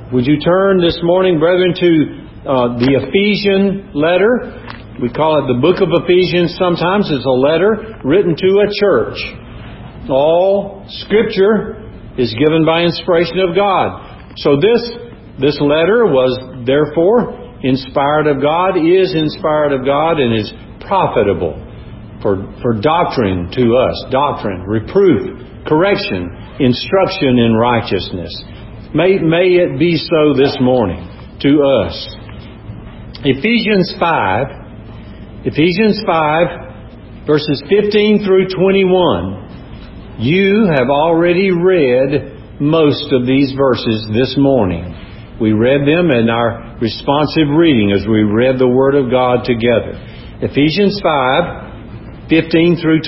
Would you turn this morning, brethren, to the Ephesian letter? We call it the book of Ephesians sometimes. It's a letter written to a church. All Scripture is given by inspiration of God. So this letter was therefore inspired of God, is inspired of God, and is profitable for doctrine to us. Doctrine, reproof, correction, instruction in righteousness. May it be so this morning to us. Ephesians 5, verses 15 through 21. You have already read most of these verses this morning. We read them in our responsive reading as we read the Word of God together. Ephesians 5, 15 through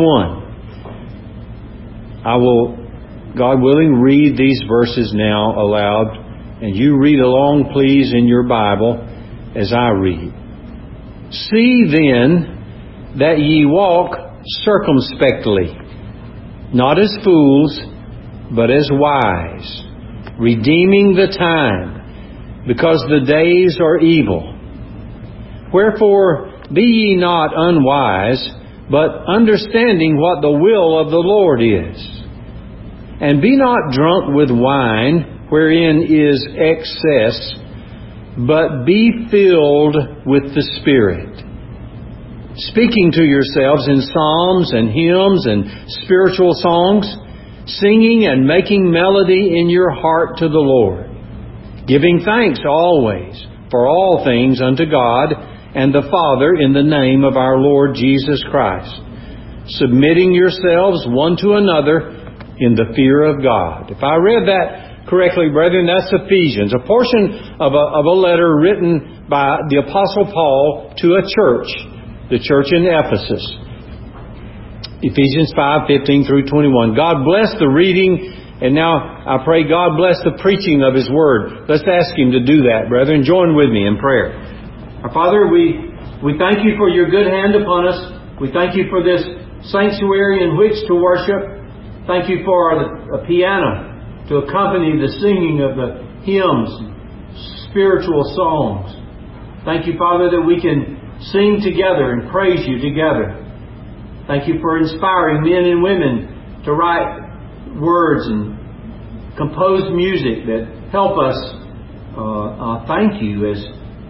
21. I will, God willing, read these verses now aloud, and you read along, please, in your Bible as I read. See then that ye walk circumspectly, not as fools, but as wise, redeeming the time, because the days are evil. Wherefore be ye not unwise, but understanding what the will of the Lord is. And be not drunk with wine, wherein is excess, but be filled with the Spirit, speaking to yourselves in psalms and hymns and spiritual songs, singing and making melody in your heart to the Lord, giving thanks always for all things unto God and the Father in the name of our Lord Jesus Christ, submitting yourselves one to another in the fear of God. If I read that correctly, brethren, that's Ephesians, a portion of a letter written by the Apostle Paul to a church, the church in Ephesus. Ephesians 5, 15 through 21. God bless the reading, and now I pray God bless the preaching of His Word. Let's ask Him to do that, brethren. Join with me in prayer. Our Father, we thank You for Your good hand upon us. We thank You for this sanctuary in which to worship. Thank You for a piano to accompany the singing of the hymns, spiritual songs. Thank You, Father, that we can sing together and praise You together. Thank You for inspiring men and women to write words and compose music that help us thank You as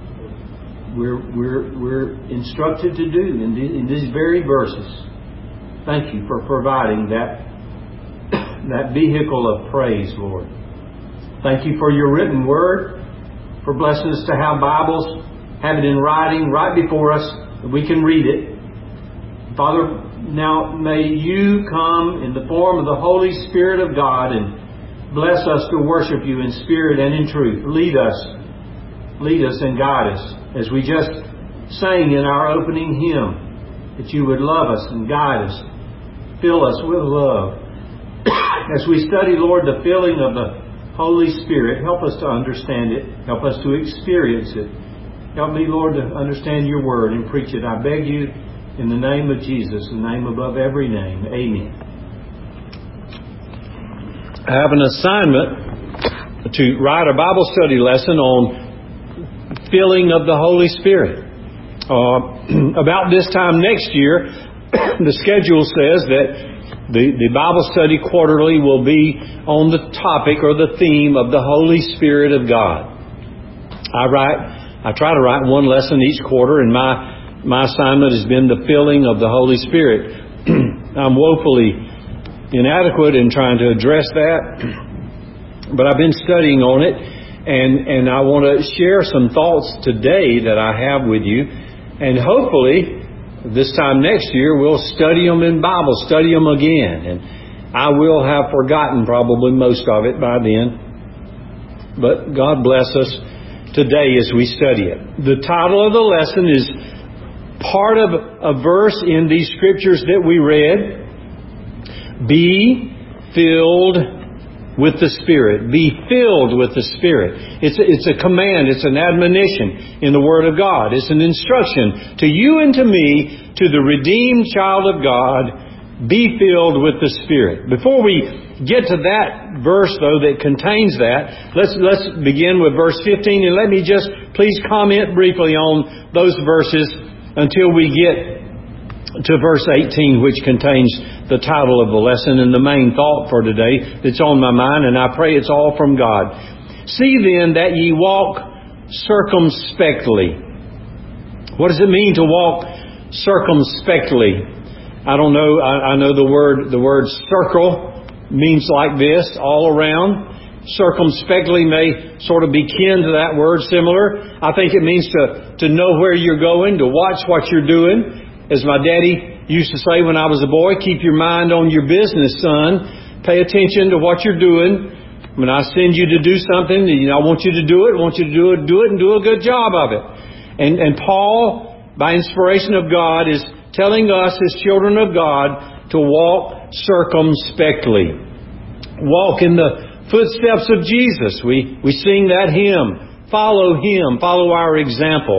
we're instructed to do in these very verses. Thank You for providing that vehicle of praise, Lord. Thank You for Your written Word, for blessing us to have Bibles, have it in writing right before us, that we can read it. Father, now may You come in the form of the Holy Spirit of God and bless us to worship You in spirit and in truth. Lead us and guide us as we just sang in our opening hymn, that You would love us and guide us, fill us with love. As we study, Lord, the filling of the Holy Spirit, help us to understand it. Help us to experience it. Help me, Lord, to understand Your Word and preach it. I beg You in the name of Jesus, the name above every name. Amen. I have an assignment to write a Bible study lesson on filling of the Holy Spirit. About this time next year, the schedule says that the Bible study quarterly will be on the topic or the theme of the Holy Spirit of God. I try to write one lesson each quarter, and my assignment has been the filling of the Holy Spirit. I'm woefully inadequate in trying to address that, but I've been studying on it, and I want to share some thoughts today that I have with you, and hopefully this time next year, we'll study them in Bible, study them again. And I will have forgotten probably most of it by then. But God bless us today as we study it. The title of the lesson is part of a verse in these scriptures that we read. Be filled with the Spirit. Be filled with the Spirit. It's a command. It's an admonition in the Word of God. It's an instruction to you and to me, to the redeemed child of God, Be filled with the Spirit. Before we get to that verse, though, that contains that, let's begin with verse 15, and let me just please comment briefly on those verses until we get to verse 18, which contains the title of the lesson and the main thought for today that's on my mind, and I pray it's all from God. See then that ye walk circumspectly. What does it mean to walk circumspectly? I don't know. I know the word circle means like this, all around. Circumspectly may sort of be kin to that word, similar. I think it means to know where you're going, to watch what you're doing. As my daddy used to say when I was a boy, keep your mind on your business, son. Pay attention to what you're doing. When I send you to do something, I want you to do it. I want you to do it and do a good job of it. And Paul, by inspiration of God, is telling us as children of God to walk circumspectly. Walk in the footsteps of Jesus. We sing that hymn. Follow Him. Follow our example.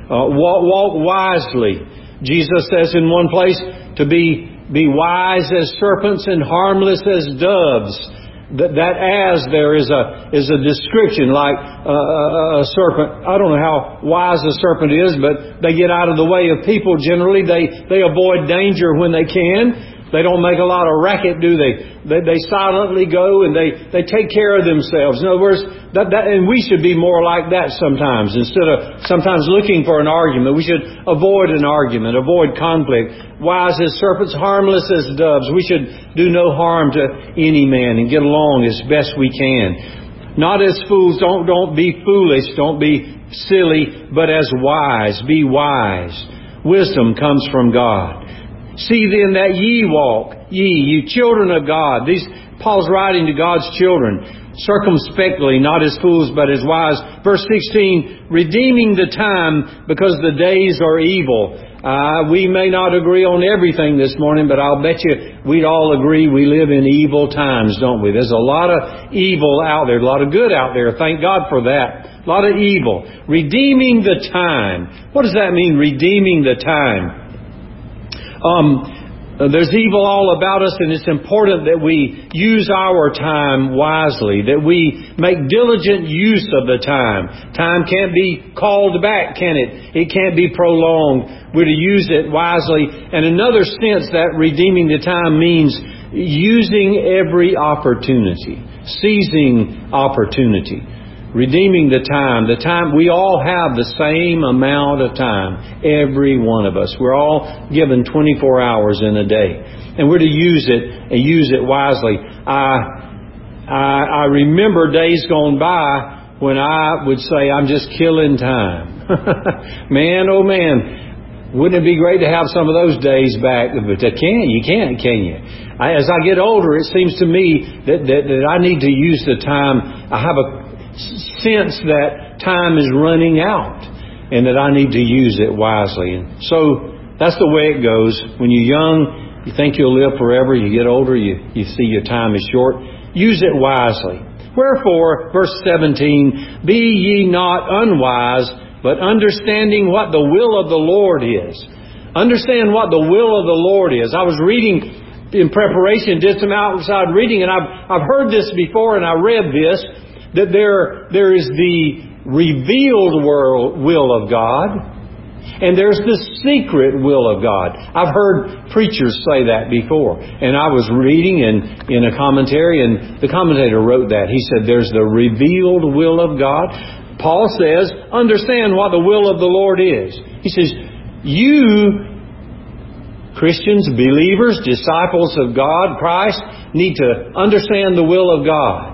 Walk wisely. Jesus says in one place to be wise as serpents and harmless as doves. That as there is a description like a serpent. I don't know how wise a serpent is, but they get out of the way of people generally. They avoid danger when they can. They don't make a lot of racket, do they? They silently go and they take care of themselves. In other words, and we should be more like that sometimes. Instead of sometimes looking for an argument, we should avoid an argument, avoid conflict. Wise as serpents, harmless as doves. We should do no harm to any man and get along as best we can. Not as fools. Don't be foolish. Don't be silly, but as wise. Be wise. Wisdom comes from God. See then that ye walk, you children of God. Paul's writing to God's children, circumspectly, not as fools, but as wise. Verse 16, redeeming the time because the days are evil. We may not agree on everything this morning, but I'll bet you we'd all agree we live in evil times, don't we? There's a lot of evil out there, a lot of good out there. Thank God for that. A lot of evil. Redeeming the time. What does that mean, redeeming the time? There's evil all about us, and it's important that we use our time wisely, that we make diligent use of the time. Time can't be called back, can it? It can't be prolonged. We're to use it wisely. And another sense that redeeming the time means using every opportunity, seizing opportunity. Redeeming the time. The time, we all have the same amount of time. Every one of us. We're all given 24 hours in a day. And we're to use it and use it wisely. I remember days gone by when I would say, I'm just killing time. Man, oh man. Wouldn't it be great to have some of those days back? But you can't, can you? As I get older, it seems to me that I need to use the time. I have a sense that time is running out and that I need to use it wisely. And so that's the way it goes. When you're young, you think you'll live forever. You get older, you see your time is short. Use it wisely. Wherefore, verse 17, be ye not unwise, but understanding what the will of the Lord is. Understand what the will of the Lord is. I was reading in preparation, did some outside reading, and I've heard this before, and I read this, that there is the revealed will of God, and there's the secret will of God. I've heard preachers say that before. And I was reading in a commentary, and the commentator wrote that. He said, there's the revealed will of God. Paul says, understand what the will of the Lord is. He says, you, Christians, believers, disciples of God, Christ, need to understand the will of God.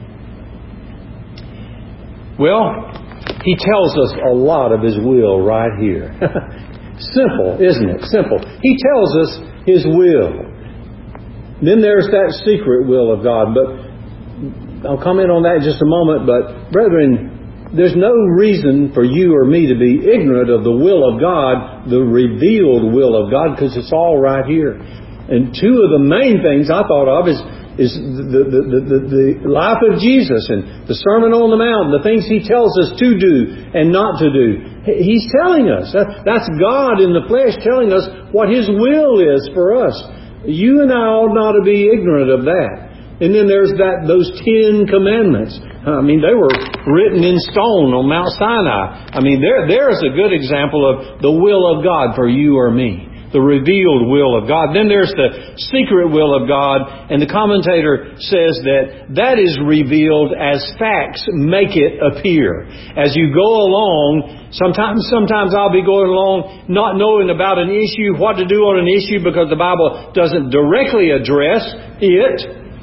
Well, He tells us a lot of His will right here. Simple, isn't it? Simple. He tells us His will. Then there's that secret will of God. But I'll comment on that in just a moment. But, brethren, there's no reason for you or me to be ignorant of the will of God, the revealed will of God, because it's all right here. And two of the main things I thought of is the life of Jesus and the Sermon on the Mount, the things He tells us to do and not to do. He's telling us. That's God in the flesh telling us what His will is for us. You and I ought not to be ignorant of that. And then there's those 10 commandments. I mean, they were written in stone on Mount Sinai. I mean, there's a good example of the will of God for you or me. The revealed will of God. Then there's the secret will of God. And the commentator says that is revealed as facts make it appear. As you go along, sometimes I'll be going along not knowing about an issue, what to do on an issue because the Bible doesn't directly address it.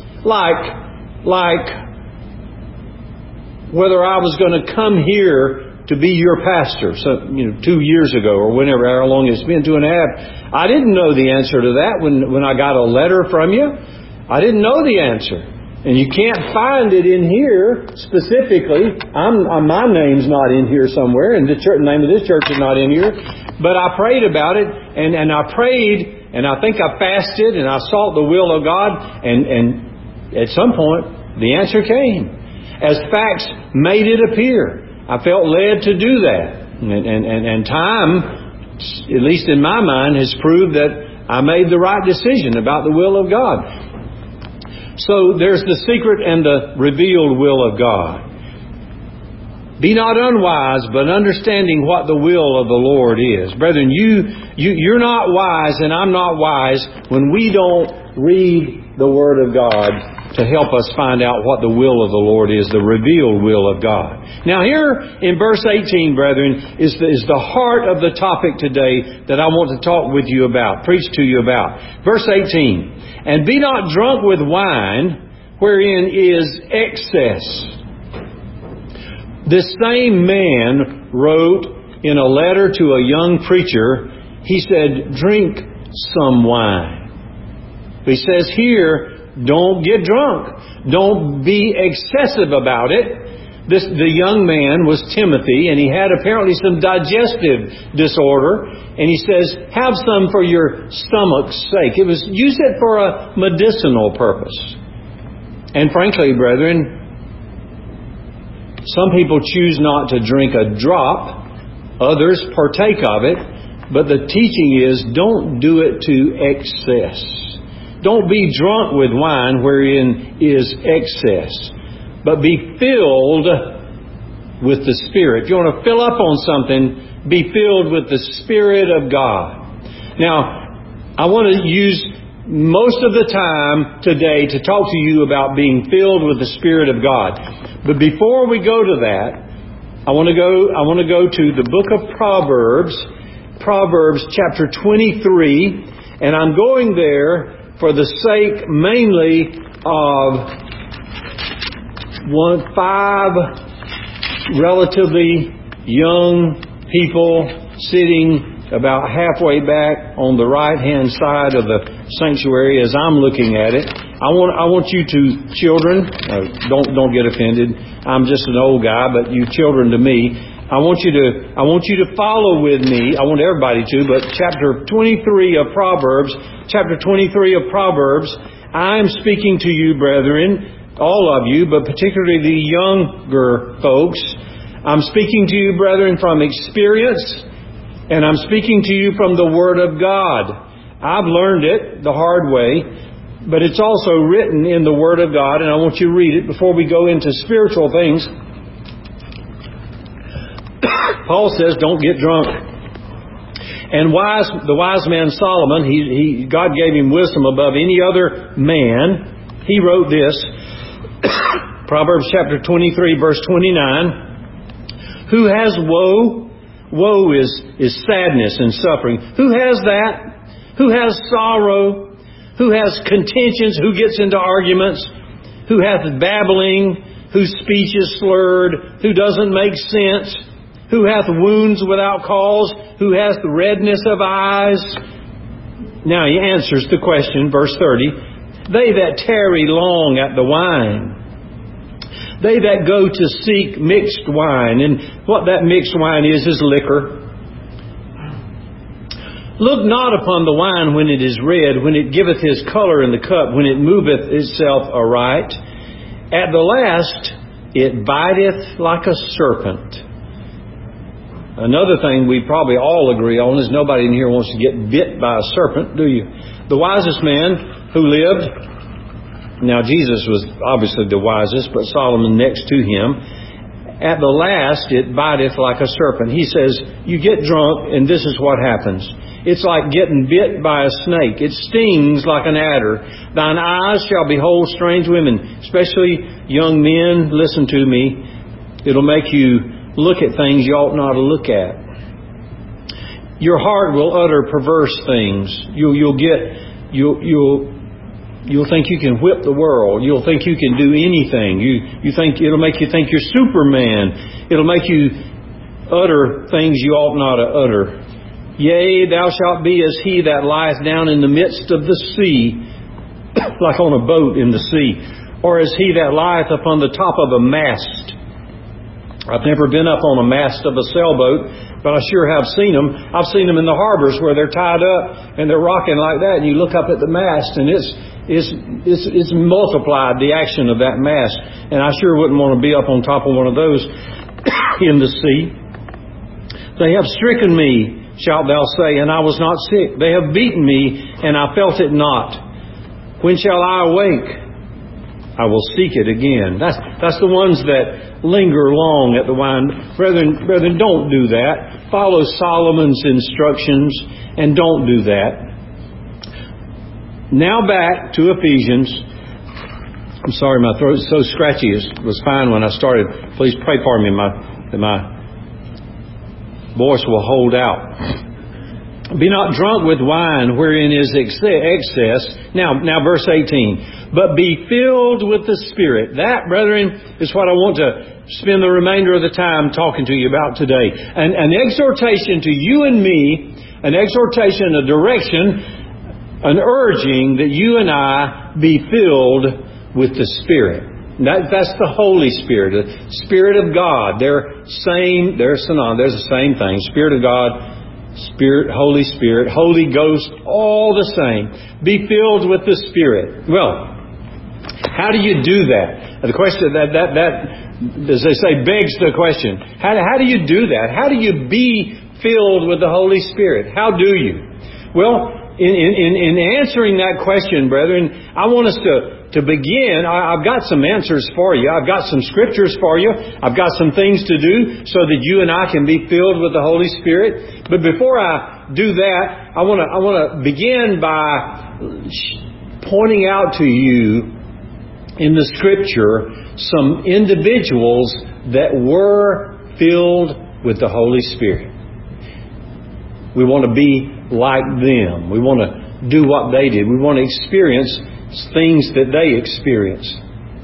Like whether I was going to come here to be your pastor, 2 years ago or whenever, how long it's been, 2.5. I didn't know the answer to that when I got a letter from you. I didn't know the answer. And you can't find it in here specifically. My name's not in here somewhere, and the name of this church is not in here. But I prayed about it, and I prayed, and I think I fasted, and I sought the will of God, and at some point, the answer came. As facts made it appear. I felt led to do that. And time, at least in my mind, has proved that I made the right decision about the will of God. So there's the secret and the revealed will of God. Be not unwise, but understanding what the will of the Lord is. Brethren, you're not wise and I'm not wise when we don't read the Word of God to help us find out what the will of the Lord is, the revealed will of God. Now here in verse 18, brethren, is the heart of the topic today that I want to talk with you about, preach to you about. Verse 18, and be not drunk with wine, wherein is excess. This same man wrote in a letter to a young preacher, he said, drink some wine. He says here, don't get drunk. Don't be excessive about it. The young man was Timothy, and he had apparently some digestive disorder. And he says, have some for your stomach's sake. Use it for a medicinal purpose. And frankly, brethren, some people choose not to drink a drop. Others partake of it. But the teaching is, don't do it to excess. Don't be drunk with wine wherein is excess, but be filled with the Spirit. If you want to fill up on something, be filled with the Spirit of God. Now, I want to use most of the time today to talk to you about being filled with the Spirit of God. But before we go to that, I want to go to the book of Proverbs chapter 23, and I'm going there for the sake mainly of 5 relatively young people sitting about halfway back on the right-hand side of the sanctuary as I'm looking at it. I want you children, don't get offended. I'm just an old guy, but you children to me. I want you to follow with me. I want everybody to, but chapter 23 of Proverbs, I'm speaking to you, brethren, all of you, but particularly the younger folks. I'm speaking to you, brethren, from experience, and I'm speaking to you from the Word of God. I've learned it the hard way, but it's also written in the Word of God, and I want you to read it before we go into spiritual things. Paul says, don't get drunk. And the wise man Solomon, God gave him wisdom above any other man. He wrote this, Proverbs chapter 23, verse 29. Who has woe? Woe is sadness and suffering. Who has that? Who has sorrow? Who has contentions? Who gets into arguments? Who hath babbling? Whose speech is slurred? Who doesn't make sense? Who hath wounds without cause? Who hath redness of eyes? Now he answers the question, verse 30. They that tarry long at the wine. They that go to seek mixed wine. And what that mixed wine is liquor. Look not upon the wine when it is red, when it giveth his color in the cup, when it moveth itself aright. At the last it biteth like a serpent. Another thing we probably all agree on is nobody in here wants to get bit by a serpent, do you? The wisest man who lived, now Jesus was obviously the wisest, but Solomon next to him. At the last, it biteth like a serpent. He says, you get drunk and this is what happens. It's like getting bit by a snake. It stings like an adder. Thine eyes shall behold strange women, especially young men. Listen to me. It'll make you look at things you ought not to look at. Your heart will utter perverse things. You'll think you can whip the world. You'll think you can do anything. You think it'll make you think you're Superman. It'll make you utter things you ought not to utter. Yea, thou shalt be as he that lieth down in the midst of the sea, like on a boat in the sea, or as he that lieth upon the top of a mast. I've never been up on a mast of a sailboat, but I sure have seen them. I've seen them in the harbors where they're tied up and they're rocking like that, and you look up at the mast and it's multiplied the action of that mast. And I sure wouldn't want to be up on top of one of those in the sea. They have stricken me, shalt thou say, and I was not sick. They have beaten me, and I felt it not. When shall I awake? I will seek it again. That's the ones that linger long at the wine. Brethren, don't do that. Follow Solomon's instructions and don't do that. Now back to Ephesians. I'm sorry, my throat's so scratchy. It was fine when I started. Please pray for me that my voice will hold out. Be not drunk with wine wherein is excess. Now verse 18. But be filled with the Spirit. That, brethren, is what I want to spend the remainder of the time talking to you about today. An exhortation to you and me, an exhortation, a direction, an urging that you and I be filled with the Spirit. That's the Holy Spirit, the Spirit of God. They're synonymous. There's the same thing. Spirit of God, Spirit, Holy Spirit, Holy Ghost, all the same. Be filled with the Spirit. Well, how do you do that? The question that as they say, begs the question. How do you do that? How do you be filled with the Holy Spirit? How do you? Well, in answering that question, brethren, I want us to begin. I've got some answers for you. I've got some scriptures for you. I've got some things to do so that you and I can be filled with the Holy Spirit. But before I do that, I want to begin by pointing out to you in the Scripture some individuals that were filled with the Holy Spirit. We want to be like them. We want to do what they did. We want to experience things that they experienced.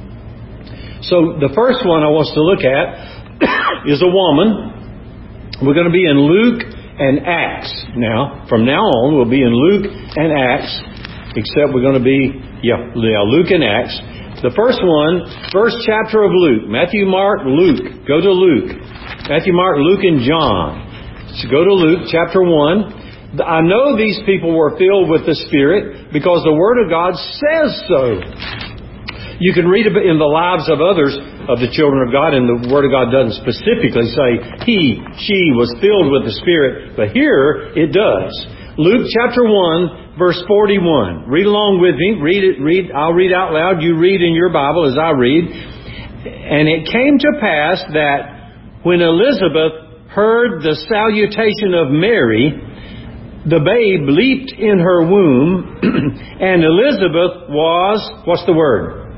So the first one I want us to look at is a woman. We're going to be in Luke and Acts. Now, from now on, we'll be in Luke and Acts, except we're going to be, Luke and Acts. The first one, first chapter of Luke. Matthew, Mark, Luke. Go to Luke. Matthew, Mark, Luke, and John. So go to Luke chapter 1. I know these people were filled with the Spirit because the Word of God says so. You can read in the lives of others, of the children of God, and the Word of God doesn't specifically say she was filled with the Spirit, but here it does. Luke chapter 1, verse 41. Read along with me. Read. I'll read out loud. You read in your Bible as I read. And it came to pass that when Elizabeth heard the salutation of Mary, the babe leaped in her womb, and Elizabeth was, what's the word?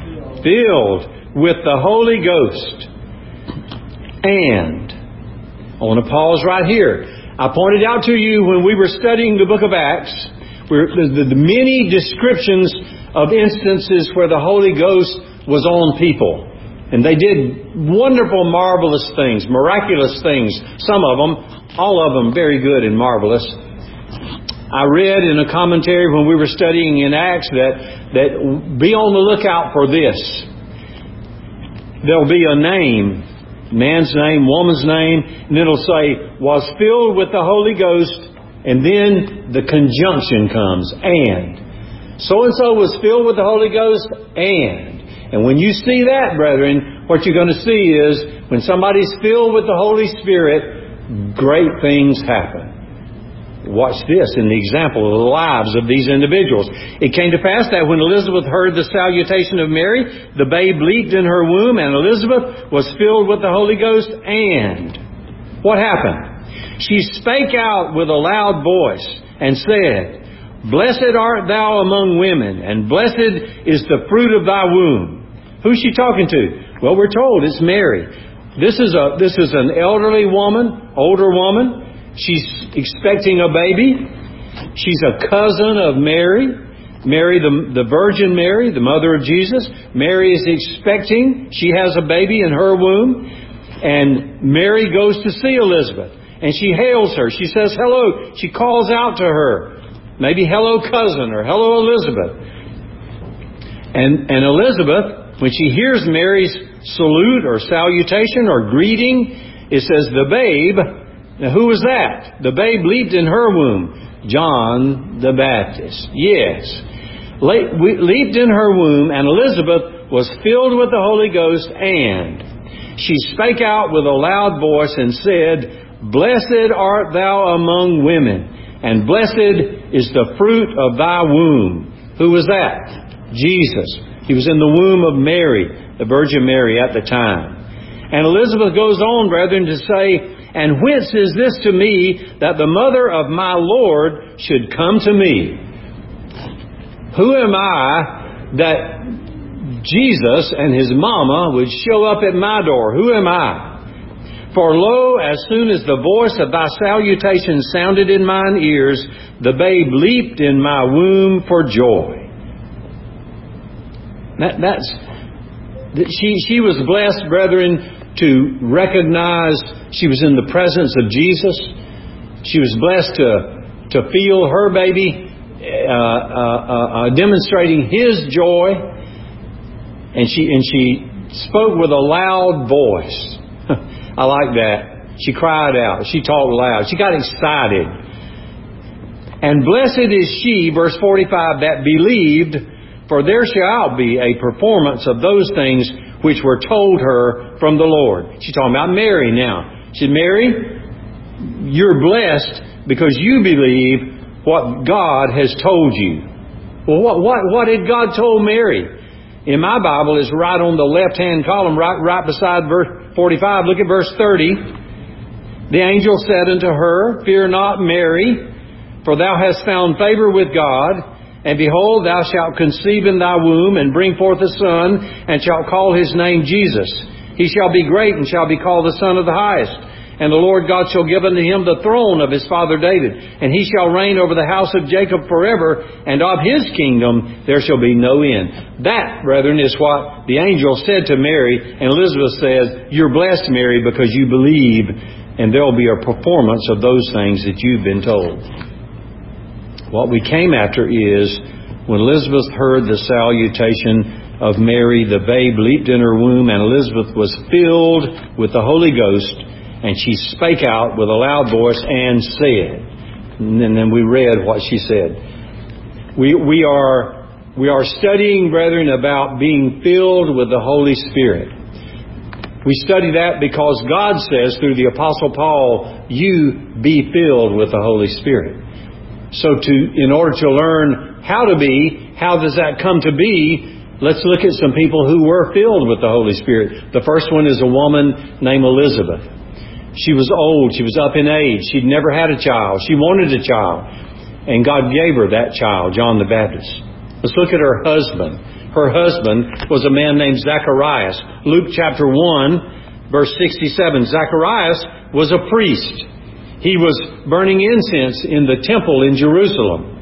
Filled with the Holy Ghost. And I want to pause right here. I pointed out to you when we were studying the book of Acts, the many descriptions of instances where the Holy Ghost was on people. And they did wonderful, marvelous things, miraculous things. Some of them, all of them very good and marvelous. I read in a commentary when we were studying in Acts that be on the lookout for this. There'll be a name, man's name, woman's name, and it'll say, was filled with the Holy Ghost, and then the conjunction comes, and. So-and-so was filled with the Holy Ghost, and when you see that, brethren, what you're going to see is when somebody's filled with the Holy Spirit, great things happen. Watch this in the example of the lives of these individuals. It came to pass that when Elizabeth heard the salutation of Mary, the babe leaped in her womb, and Elizabeth was filled with the Holy Ghost. And what happened? She spake out with a loud voice and said, Blessed art thou among women, and blessed is the fruit of thy womb. Who's she talking to? Well, we're told it's Mary. This is an elderly woman, older woman. She's expecting a baby. She's a cousin of Mary. Mary, the Virgin Mary, the mother of Jesus. Mary is expecting. She has a baby in her womb. And Mary goes to see Elizabeth. And she hails her. She says, hello. She calls out to her. Maybe hello cousin or hello Elizabeth. And Elizabeth, when she hears Mary's salute or salutation or greeting, it says the babe. Now, who was that? The babe leaped in her womb. John the Baptist. Yes. Leaped in her womb, and Elizabeth was filled with the Holy Ghost, and she spake out with a loud voice and said, Blessed art thou among women, and blessed is the fruit of thy womb. Who was that? Jesus. He was in the womb of Mary, the Virgin Mary at the time. And Elizabeth goes on, brethren, to say, And whence is this to me that the mother of my Lord should come to me? Who am I that Jesus and His mama would show up at my door? Who am I? For lo, as soon as the voice of thy salutation sounded in mine ears, the babe leaped in my womb for joy. She was blessed, brethren, to recognize she was in the presence of Jesus. She was blessed to feel her baby demonstrating His joy, and she spoke with a loud voice. I like that. She cried out. She talked loud. She got excited. And blessed is she, verse 45, that believed, for there shall be a performance of those things which were told her from the Lord. She's talking about Mary now. She said, Mary, you're blessed because you believe what God has told you. Well, what had God told Mary? In my Bible, it's right on the left-hand column, right beside verse 45. Look at verse 30. The angel said unto her, Fear not, Mary, for thou hast found favor with God. And behold, thou shalt conceive in thy womb, and bring forth a son, and shalt call his name Jesus. He shall be great, and shall be called the Son of the Highest. And the Lord God shall give unto him the throne of his father David. And he shall reign over the house of Jacob forever, and of his kingdom there shall be no end. That, brethren, is what the angel said to Mary. And Elizabeth says, You're blessed, Mary, because you believe, and there will be a performance of those things that you've been told. What we came after is, when Elizabeth heard the salutation of Mary, the babe leaped in her womb, and Elizabeth was filled with the Holy Ghost, and she spake out with a loud voice and said, and then we read what she said. We are studying, brethren, about being filled with the Holy Spirit. We study that because God says through the Apostle Paul, you be filled with the Holy Spirit. So in order to learn how to be, how does that come to be, let's look at some people who were filled with the Holy Spirit. The first one is a woman named Elizabeth. She was old. She was up in age. She'd never had a child. She wanted a child. And God gave her that child, John the Baptist. Let's look at her husband. Her husband was a man named Zacharias. Luke chapter 1, verse 67. Zacharias was a priest. He was burning incense in the temple in Jerusalem.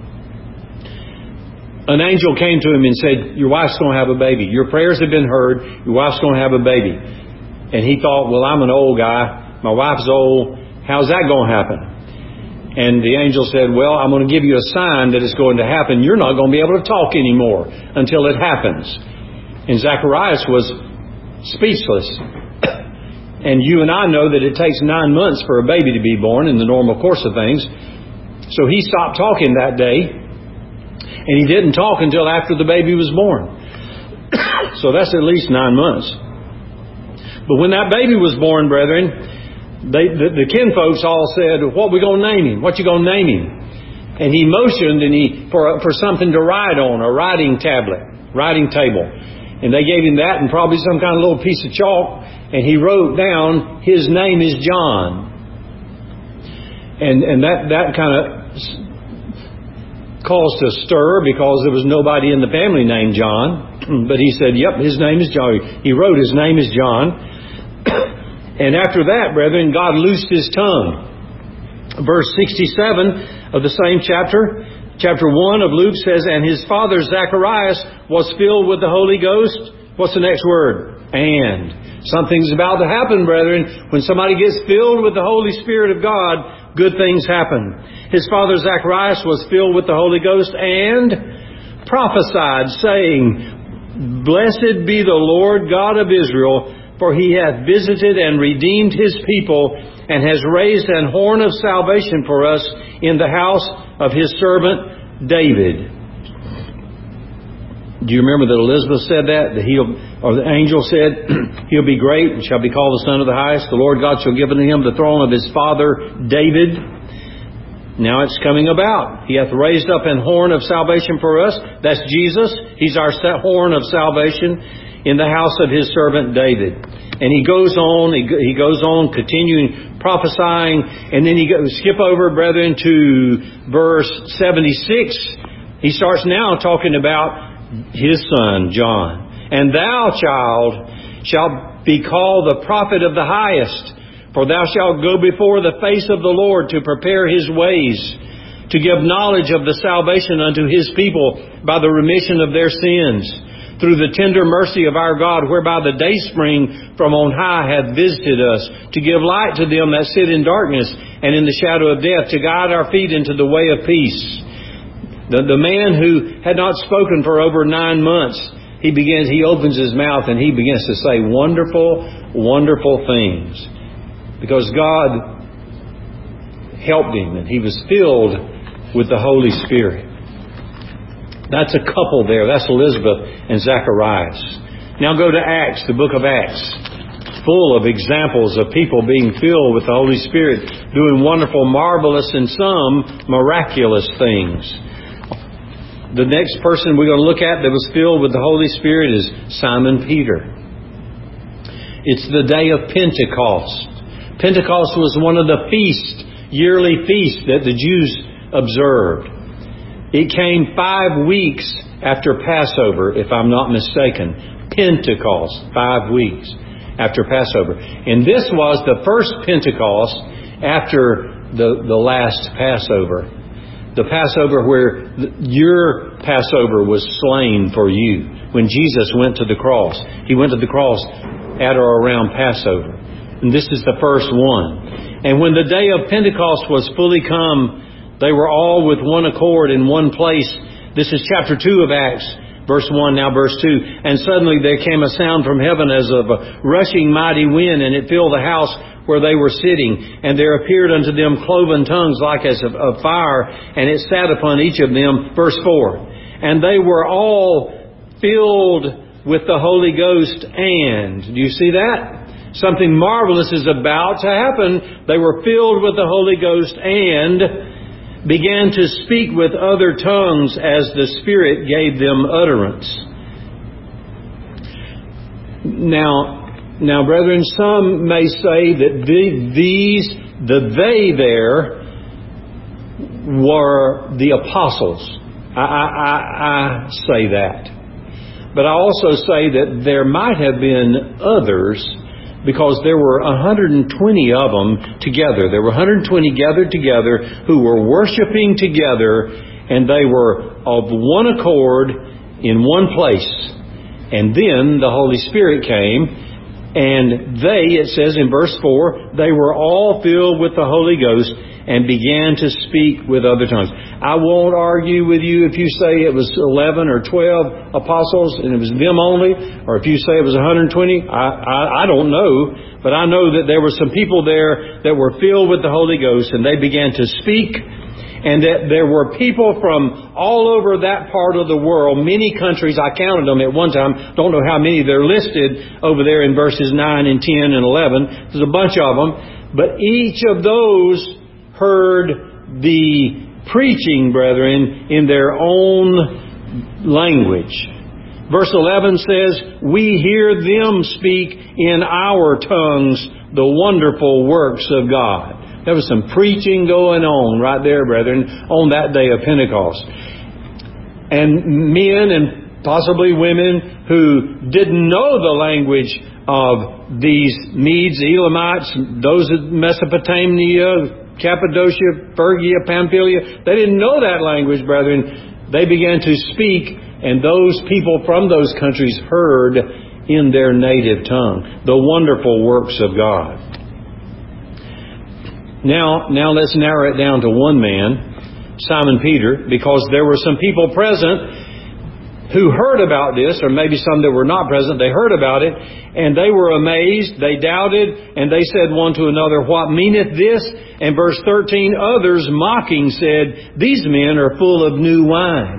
An angel came to him and said, Your wife's going to have a baby. Your prayers have been heard. Your wife's going to have a baby. And he thought, well, I'm an old guy. My wife's old. How's that going to happen? And the angel said, well, I'm going to give you a sign that it's going to happen. You're not going to be able to talk anymore until it happens. And Zacharias was speechless. And you and I know that it takes 9 months for a baby to be born in the normal course of things. So he stopped talking that day. And he didn't talk until after the baby was born. So that's at least 9 months. But when that baby was born, brethren, the kinfolks all said, "What we going to name him? What you going to name him?" And he motioned for something to write on, a writing table. And they gave him that and probably some kind of little piece of chalk. And he wrote down, "His name is John." And that kind of caused a stir because there was nobody in the family named John. But he said, "Yep, his name is John." He wrote, "His name is John." And after that, brethren, God loosed his tongue. Verse 67 of the same chapter 1 of Luke says, "And his father Zacharias was filled with the Holy Ghost." What's the next word? And. Something's about to happen, brethren. When somebody gets filled with the Holy Spirit of God, good things happen. His father Zacharias was filled with the Holy Ghost and prophesied, saying, "Blessed be the Lord God of Israel, for he hath visited and redeemed his people, and has raised an horn of salvation for us in the house of his servant David." Do you remember that Elizabeth said that? The angel said, "He'll be great and shall be called the Son of the Highest. The Lord God shall give unto him the throne of his father David." Now it's coming about. He hath raised up an horn of salvation for us. That's Jesus. He's our horn of salvation in the house of his servant David. And he goes on continuing prophesying. And then skip over, brethren, to verse 76. He starts now talking about his son, John. "And thou, child, shalt be called the prophet of the highest, for thou shalt go before the face of the Lord to prepare his ways, to give knowledge of the salvation unto his people by the remission of their sins, through the tender mercy of our God, whereby the dayspring from on high hath visited us, to give light to them that sit in darkness and in the shadow of death, to guide our feet into the way of peace." The man who had not spoken for over 9 months, he opens his mouth and he begins to say wonderful, wonderful things. Because God helped him and he was filled with the Holy Spirit. That's a couple there. That's Elizabeth and Zacharias. Now go to Acts, the book of Acts. Full of examples of people being filled with the Holy Spirit, doing wonderful, marvelous, and some miraculous things. The next person we're going to look at that was filled with the Holy Spirit is Simon Peter. It's the day of Pentecost. Pentecost was one of the yearly feasts that the Jews observed. It came 5 weeks after Passover, if I'm not mistaken. Pentecost, 5 weeks after Passover. And this was the first Pentecost after the last Passover. The Passover where your Passover was slain for you. When Jesus went to the cross. He went to the cross at or around Passover. And this is the first one. And when the day of Pentecost was fully come, they were all with one accord in one place. This is chapter 2 of Acts, verse 1, now verse 2. "And suddenly there came a sound from heaven as of a rushing mighty wind, and it filled the house where they were sitting. And there appeared unto them cloven tongues like as of fire, and it sat upon each of them." Verse 4. "And they were all filled with the Holy Ghost and..." Do you see that? Something marvelous is about to happen. They were filled with the Holy Ghost and began to speak with other tongues as the Spirit gave them utterance. Now, brethren, some may say that they there were the apostles. I say that. But I also say that there might have been others, because there were 120 of them together. There were 120 gathered together who were worshiping together, and they were of one accord in one place. And then the Holy Spirit came, and it says in verse 4, they were all filled with the Holy Ghost and began to speak with other tongues. I won't argue with you if you say it was 11 or 12 apostles and it was them only, or if you say it was 120. I don't know, but I know that there were some people there that were filled with the Holy Ghost, and they began to speak, and that there were people from all over that part of the world, many countries. I counted them at one time. Don't know how many they're listed over there in verses 9 and 10 and 11. There's a bunch of them. But each of those heard the preaching, brethren, in their own language. Verse 11 says, we hear them speak in our tongues the wonderful works of God. There was some preaching going on right there, brethren, on that day of Pentecost. And men and possibly women who didn't know the language of these Medes, Elamites, those of Mesopotamia, Cappadocia, Phrygia, Pamphylia, they didn't know that language, brethren. They began to speak, and those people from those countries heard in their native tongue the wonderful works of God. Now let's narrow it down to one man, Simon Peter, because there were some people present who heard about this, or maybe some that were not present. They heard about it, and they were amazed, they doubted, and they said one to another, what meaneth this? And verse 13, others mocking said, these men are full of new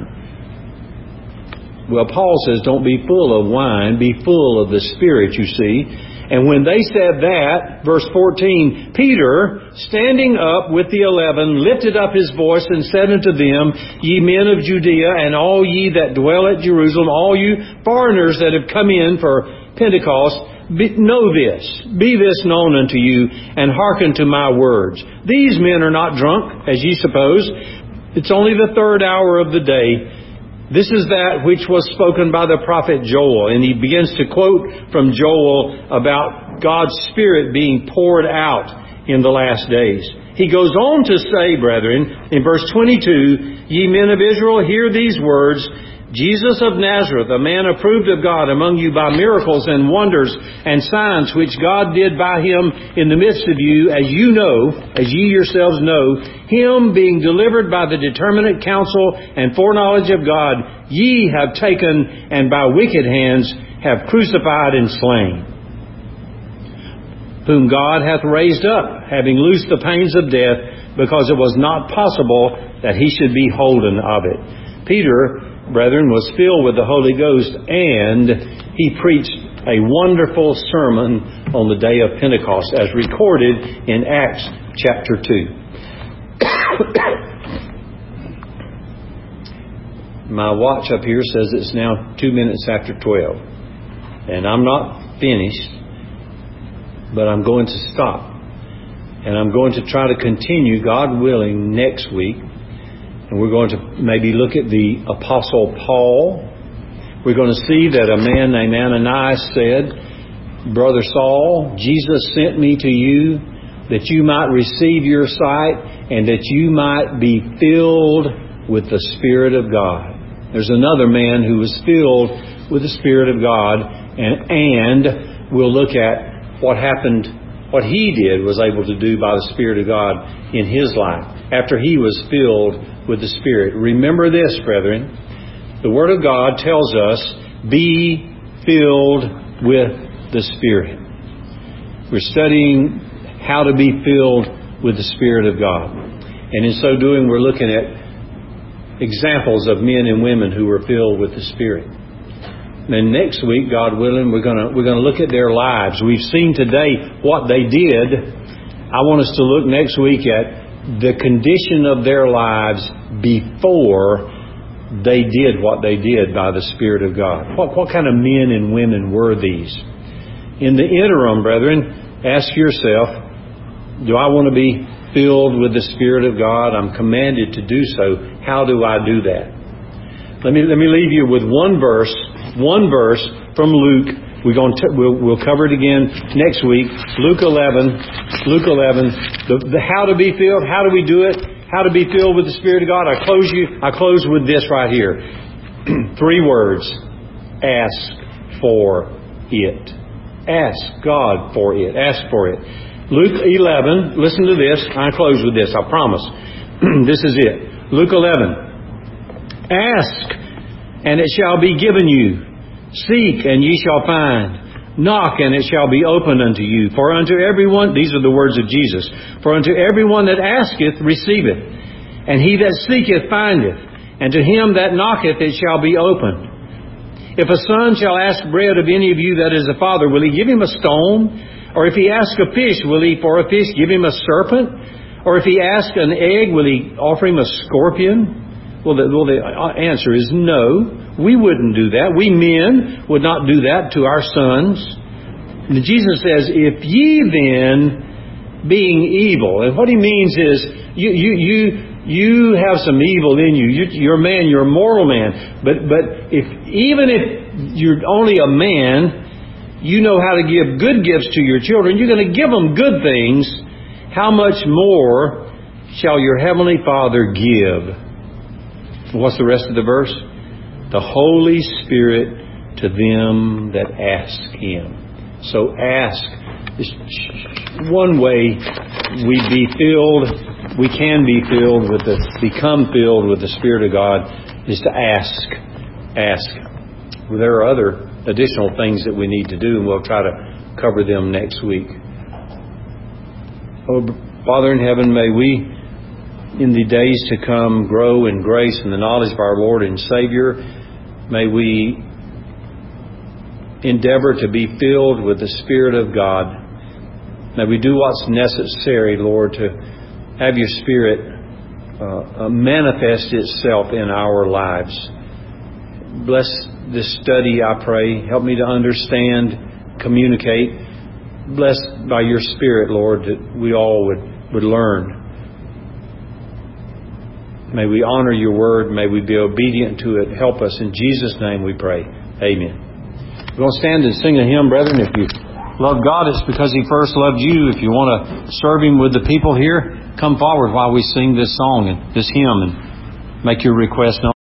wine. Well, Paul says, don't be full of wine, be full of the Spirit, you see. And when they said that, verse 14, Peter, standing up with the 11, lifted up his voice and said unto them, ye men of Judea, and all ye that dwell at Jerusalem, all you foreigners that have come in for Pentecost, know this, be this known unto you, and hearken to my words. These men are not drunk, as ye suppose. It's only the third hour of the day. This is that which was spoken by the prophet Joel. And he begins to quote from Joel about God's Spirit being poured out in the last days. He goes on to say, brethren, in verse 22, ye men of Israel, hear these words, Jesus of Nazareth, a man approved of God among you by miracles and wonders and signs which God did by him in the midst of you, as you know, as ye yourselves know, him being delivered by the determinate counsel and foreknowledge of God, ye have taken and by wicked hands have crucified and slain, whom God hath raised up, having loosed the pains of death, because it was not possible that he should be holden of it. Peter, brethren, was filled with the Holy Ghost, and he preached a wonderful sermon on the day of Pentecost, as recorded in Acts chapter 2. My watch up here says it's now 2 minutes after 12. And I'm not finished, but I'm going to stop. And I'm going to try to continue, God willing, next week. And we're going to maybe look at the Apostle Paul. We're going to see that a man named Ananias said, Brother Saul, Jesus sent me to you that you might receive your sight and that you might be filled with the Spirit of God. There's another man who was filled with the Spirit of God, and we'll look at what happened, what he did was able to do by the Spirit of God in his life after he was filled with the Spirit. Remember this, brethren. The Word of God tells us, be filled with the Spirit. We're studying how to be filled with the Spirit of God. And in so doing, we're looking at examples of men and women who were filled with the Spirit. And next week, God willing, we're going to look at their lives. We've seen today what they did. I want us to look next week at the condition of their lives before they did what they did by the Spirit of God. What kind of men and women were these? In the interim, brethren, ask yourself, do I want to be filled with the Spirit of God? I'm commanded to do so. How do I do that? Let me leave you with one verse from Luke. We'll cover it again next week. Luke 11. The how to be filled. How do we do it? How to be filled with the Spirit of God. I close with this right here. 3 words. Ask for it. Ask God for it. Ask for it. Luke 11. Listen to this. I close with this. I promise. This is it. Luke 11. Ask, and it shall be given you. Seek, and ye shall find. Knock, and it shall be opened unto you. For unto everyone, these are the words of Jesus, for unto everyone that asketh, receiveth. And he that seeketh, findeth. And to him that knocketh, it shall be opened. If a son shall ask bread of any of you that is a father, will he give him a stone? Or if he asks a fish, will he for a fish give him a serpent? Or if he asks an egg, will he offer him a scorpion? Well, the answer is no. We wouldn't do that. We men would not do that to our sons. And Jesus says, if ye then, being evil, and what he means is, you have some evil in you. You're a man, you're a mortal man. But even if you're only a man, you know how to give good gifts to your children. You're going to give them good things. How much more shall your heavenly Father give? What's the rest of the verse? The Holy Spirit to them that ask Him. So ask. One way we can become filled with the Spirit of God is to ask. Ask. Well, there are other additional things that we need to do, and we'll try to cover them next week. Oh, Father in heaven, may we in the days to come grow in grace and the knowledge of our Lord and Savior. May we endeavor to be filled with the Spirit of God. May we do what's necessary, Lord, to have your Spirit manifest itself in our lives. Bless this study, I pray. Help me to understand, communicate. Bless by your Spirit, Lord, that we all would learn. May we honor your word. May we be obedient to it. Help us. In Jesus' name we pray. Amen. We're going to stand and sing a hymn, brethren. If you love God, it's because He first loved you. If you want to serve Him with the people here, come forward while we sing this song and this hymn and make your request known.